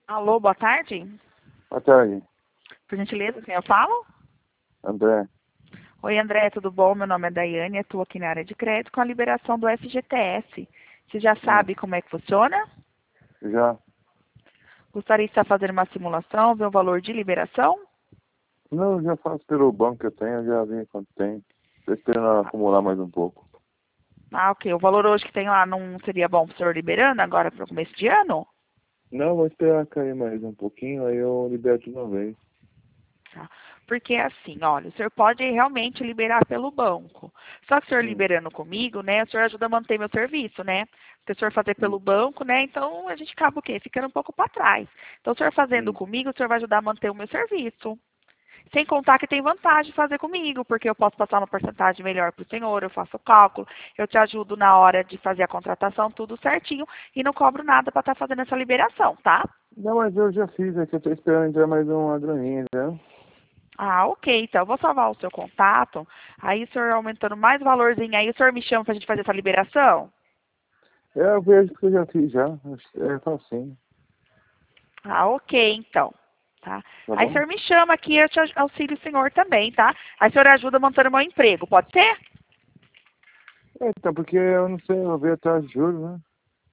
Alô, boa tarde. Boa tarde, Por gentileza, quem eu falo? André. Oi, André, tudo bom? Meu nome é Daiane, atuo aqui na área de crédito com a liberação do FGTS. Você já sabe como é que funciona? Já? Gostaria de estar fazendo uma simulação, ver o valor de liberação? Não, eu já faço pelo banco que eu tenho, eu já vi quanto tem. Estou esperando acumular mais um pouco. Ah, ok. O valor hoje que tem lá não seria bom para o senhor liberando agora para o começo de ano? Não, vou esperar cair mais um pouquinho, aí eu libero de uma vez. Tá. Porque assim, olha, o senhor pode realmente liberar pelo banco. Só que o senhor Hum, liberando comigo, né, o senhor ajuda a manter meu serviço, né? Se o senhor fazer hum, pelo banco, né, então a gente acaba o quê? Ficando um pouco para trás. Então, o senhor fazendo hum, comigo, o senhor vai ajudar a manter o meu serviço. Sem contar que tem vantagem de fazer comigo, porque eu posso passar uma porcentagem melhor para o senhor, eu faço o cálculo, eu te ajudo na hora de fazer a contratação, tudo certinho, e não cobro nada para estar fazendo essa liberação, tá? Não, mas eu já fiz, é que eu estou esperando entrar mais uma graninha, né? Ah, ok, então eu vou salvar o seu contato, aí o senhor aumentando mais valorzinho, aí o senhor me chama para a gente fazer essa liberação? É, eu vejo que eu já fiz já, é facinho, Ah, ok, então. Tá? tá Aí o bom? senhor me chama aqui, eu te auxilio o senhor também, tá? Aí o senhor ajuda a manter o meu emprego, pode ser? É, então, porque eu não sei, eu vejo atrás de juros, né?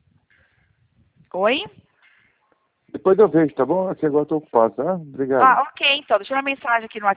Oi? Depois eu vejo, tá bom? Aqui agora eu tô ocupado, tá? Obrigado. Ah, ok, então. Deixa eu uma mensagem aqui no